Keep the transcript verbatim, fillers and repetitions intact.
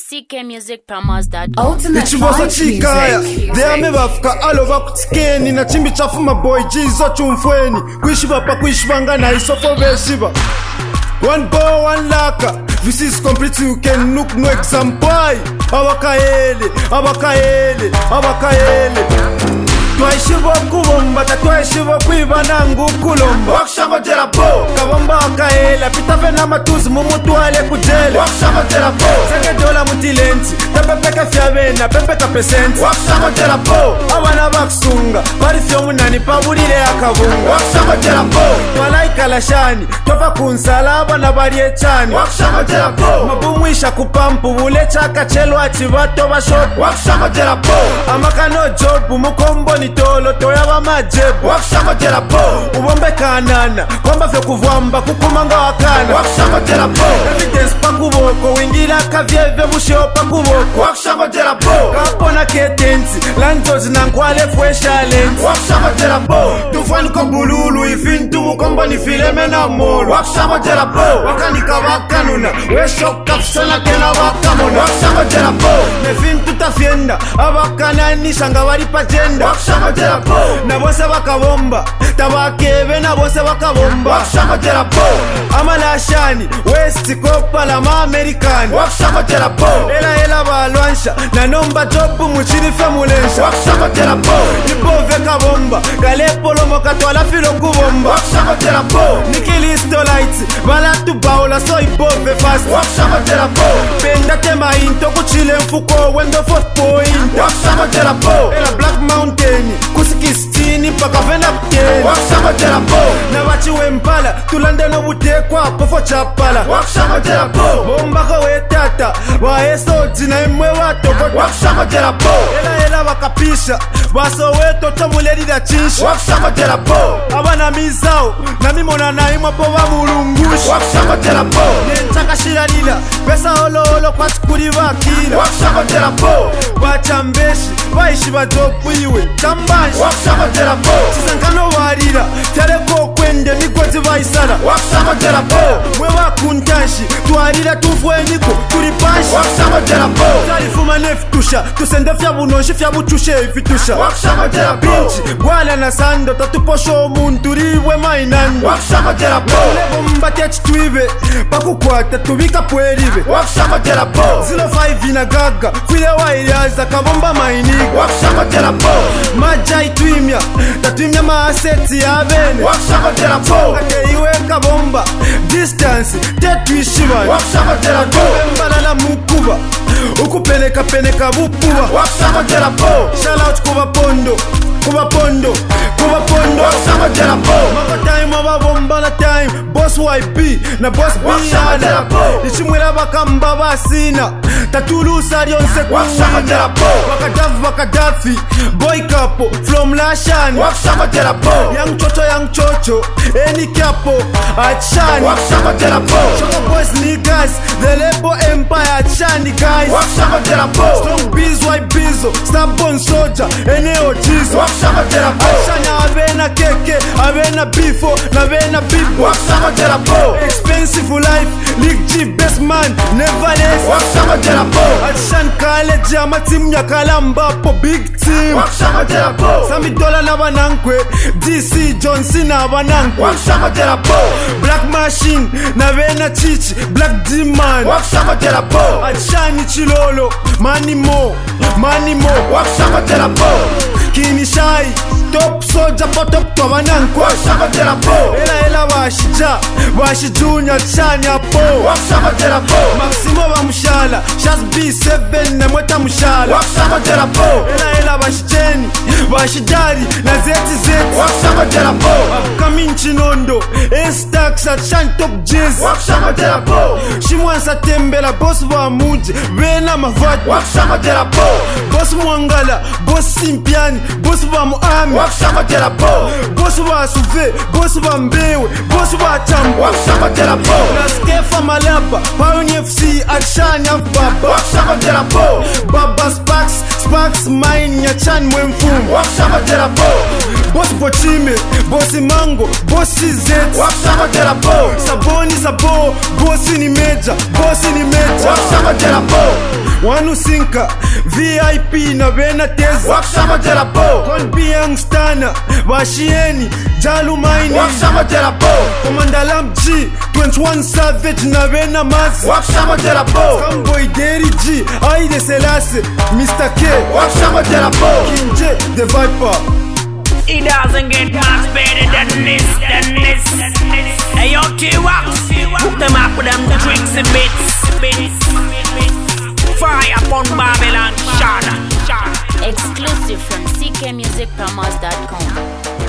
c k music promos dot com. Ichibosa chikaya Deame bafka alova kutikeni na chimbi chafuma boy jizo chumfweni Kuishiba pa kuishibanga na isofo beshiba One boy, one laka This is complete, you can look no example Abakaele, abakaele, abakaele Twaishiba kubomba, twaishiba kuiba nangu kulomba Wakshama jerapo Kabomba wakaela, pitave na matuzi mumutuale kujele Wakshama jerapo Senge dola mutilenti, tepepeka fiavena, pepeka presenti Wakshama jerapo Awana baksunga, parifyo munani pabulile ya kabunga Wakshama jerapo Twalaika lashani, tofa kunsalaba na barie chani Wakshama jerapo Mabumwisha kupampu, ule chaka chelo achivato bashot Wakshama jerapo Amakano jobu, mukombo ni tolo toyaba majebu Wakshama jerapo Ubombe kanana Kwamba fyo kuvwamba kukumanga wakana Wakshama jerapo Evidence pa kuboko Wingila kavyeve mushopa kuboko Wakshama jerapo Kapona ketensi Lantozi na nkwale fwesha lens Wakshama jerapo Tufani kubululu Ifintu mukombo ni fileme na molo Wakshama jerapo Wakanika wakanuna Weshoka fusona kena wakamona Wakshama jerapo Nefintu tafienda Abakana nishanga walipa jenda Wakshama jerapo Na bose wakabomba Tabakebe na bose wakabomba Wakshama jerapo Amalashani West Copa la ma Amerikani Wakshama jerapo Ela ela balwansha Na nomba jobu muchiri femulensha Wakshama jerapo Ibove kabomba Galepo lomo katwala filo kubomba Wakshama jerapo Nikili stolights Balatu baula so ibove fast Wakshama jerapo Penda tema into kuchile mfuko Wendo fort point Wakshama jerapo Ela Black Mountain Kusikistini paka vena kuteni Wakshama jerapo Na wachi wempala Tulande no butekwa pofo chapala Wakshama jerapo Bomba kowe tata Waeso jina imwe watoko Wakshama jerapo Ela ela wakapisha Waso weto chamuleri da chinsha Wakshama jerapo Abana mizao Na mimona na imwa po wa mulungushi Wakshama jerapo Nenchaka shiranila Pesa holo holo kwa chukuri wakila Wakshama jerapo Wachambeshi Waishi badopu iwe Chambanshi Wakshama jerapo Chisankano warira Tereko kwende mikozi waisara Wakshama jerapo Mwe wakuntanshi Tuarira tufweniko Turipanshi Wakshama jerapo Tarifuma nefitusha Tusende fya bunonshi fya buchushe ifitusha Wakshama jerapo Binchi Gwala na sando Tatuposho munturiwe mainando Wakshama jerapo Lebo mbate chituive Pakukwata tubika puerive Wakshama jerapo zero five ina gaga File wa iliaza kabomba mainiga Wakshama jerapo Maja ituimya Tatuimya maaseti ya bene Wakshama jerapo Kate iwe kabomba Distance Tetu ishiva Wakshama jerapo Mbalala mukuba Ukupeleka peneka bupuba Wakshama jerapo Shout out kuba pondo Kuba pondo Kuba pondo Wakshama jerapo Mako time wababomba na time Boss Y B Na boss B Wakshama jerapo Nishimwela bakamba basina Tatulusa rionse kuwina Wakshama jerapo Wakadafi wakadafi Boy kapo From lashani Wakshama jerapo Young chocho young chocho Eni kapo Achani Wakshama jerapo Choco boys niggas The label empire Achani guys Wakshama jerapo Strong biz Y bizo Stubborn soldier Eneo jizo Wakshama jerapo Achani avena keke Avena bifo Na vena bibo Wakshama jerapo Expensive life League G best man Never less Wakshama jerapo Achan college Ama team nyakala mbapo Big team Wakshama jerapo Sami dola na banankwe D C John Cena banankwe Wakshama jerapo Black Machine Na vena chichi Black D-Man Wakshama jerapo Achani chilolo Money mo Money mo Wakshama jerapo Kini shai Top soldier po top to banankwe Wakshama jerapo Ela ela washija Washijunya chani hapo Wakshama jerapo Maximo wa mshala Shaz B seven na mweta mshala Wakshama jerapo Ela ela washicheni Washidari na zeti zeti Wakshama jerapo Upcoming chinondo S-Tax at Shan Top Jizz Wakshama jerapo Shimwansa tembela Boss wa muji Vena mavati Wakshama jerapo Boss mwangala Boss simpiani Boss wa muami Wakshama jerapo Boss wa suve Boss wa mbewe Boss wa chambu Wakshama jerapo Naskefa malaba Pioneer F C Achani afbaba Wakshama jerapo Baba Sparks Sparks mine Nyachani mwemfumu Wakshama jerapo Boss Bochime Boss Mango Boss Z Wakshama jerapo Saboni Sabo Boss ni meja Boss ni meja Wakshama jerapo wanusinka V I P na bena teza Wakshama Jerapo Kon Biang Stana Bashieni Jalumaini Wakshama Jerapo Komanda Lam G twenty-one Savage na bena Mazi Wakshama Jerapo Kamboy Derry G Aide Selassie Mister K Wakshama Jerapo King J The Viper. It doesn't get much better than this, than this, than this. Hey yo, T-Wax, hook them up with them tricks and bits. Fire upon Babylon, Shana. Exclusive from C K music promos dot com.